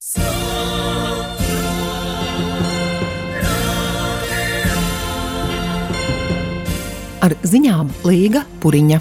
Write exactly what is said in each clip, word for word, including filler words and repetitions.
Ar ziņām Līga Puriņa.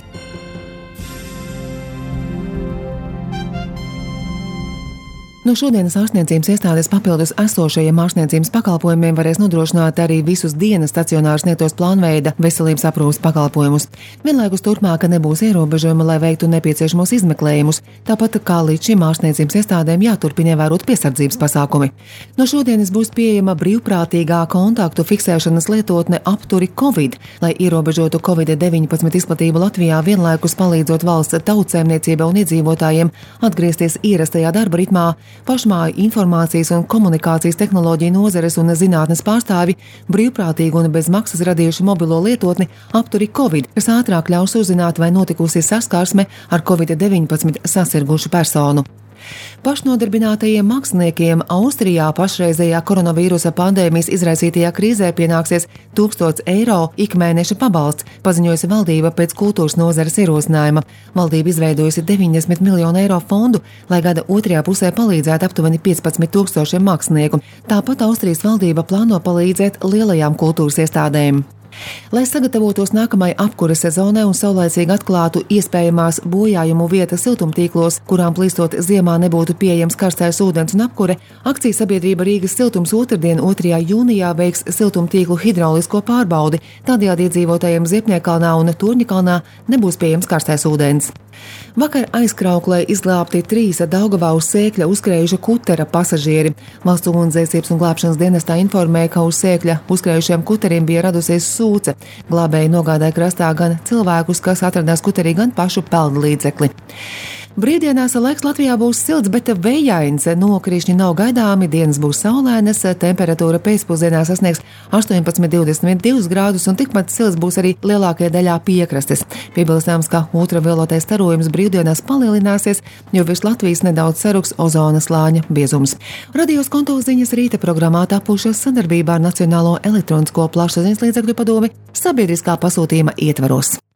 No šodienas ārstniecības iestādes papildus esošajiem ārstniecības pakalpojumiem varēs nodrošināt arī visus dienas stacionāri sniegtos plānveida veselības aprūpes pakalpojumus. Vienlaikus turpmāk nebūs ierobežojumi, lai veiktu nepieciešamos izmeklējumus, tāpat kā līdz šim ārstniecības iestādēm jāturpina ievērot piesardzības pasākumi. No šodienas būs pieejama brīvprātīgā kontaktu fiksēšanas lietotne Apturi Covid, lai ierobežotu covid deviņpadsmit izplatību Latvijā, vienlaikus palīdzot valsts tautsēmniecībai un iedzīvotājiem atgriezties ierastajā darba ritmā. Pašmāju informācijas un komunikācijas tehnoloģiju nozares un zinātnes pārstāvi brīvprātīgi un bez maksas radījuši mobilo lietotni Apturi Covid, kas ātrāk ļaus uzzināt, vai notikusi saskarsme ar covid deviņpadsmit sasirgušu personu. Pašnodarbinātajiem māksliniekiem Austrijā pašreizējā koronavīrusa pandēmijas izraisītajā krīzē pienāksies tūkstots eiro ikmēneša pabalsts, paziņojusi valdība pēc kultūras nozares ierosinājuma. Valdība izveidojusi deviņdesmit miljonu eiro fondu, lai gada otrajā pusē palīdzētu aptuveni piecpadsmit tūkstošiem mākslinieku. Tāpat Austrijas valdība plāno palīdzēt lielajām kultūras iestādēm. Lai sagatavotos nākamai apkures sezonai un saulaicīgi atklātu iespējamās bojājumu vietas siltumtīklos, kurām plīstot ziemā nebūtu pieejams karstais ūdens un apkure, akcijas sabiedrība Rīgas siltums otrdien, otrajā jūnijā veiks siltumtīklu hidraulisko pārbaudi. Tādējādi iedzīvotājiem Ziepniekalnā un Torņakalnā nebūs pieejams karstais ūdens. Vakar aizkrauklē izglābti trīs Daugavā uz Sēkļa uzskrējuša kutera pasažieri. Valsts ugunsdzēsības un glābšanas dienestā informēja, ka uz Sēkļa uzskrējušiem kuteriem bija radusies sūce. Glābēji nogādāja krastā gan cilvēkus, kas atradās kuterī, gan pašu peldu līdzekli. Brīvdienās laiks Latvijā būs silts, bet vējains. Nokrišņi nav gaidāmi, dienas būs saulēnas, temperatūra pēcpusdienā sasniegs astoņpadsmit līdz divdesmit divi grādus un tikpat silts būs arī lielākajā daļā piekrastes. Piebilstāms, ka ultravioletais starojums brīvdienās palielināsies, jo virs Latvijas nedaudz saruks ozona slāņa biezums. Radio Skonto ziņas rīta programmā tapušas sadarbībā ar Nacionālo elektronisko plašsaziņas līdzekļu padomi sabiedriskā pasūtījuma ietvaros.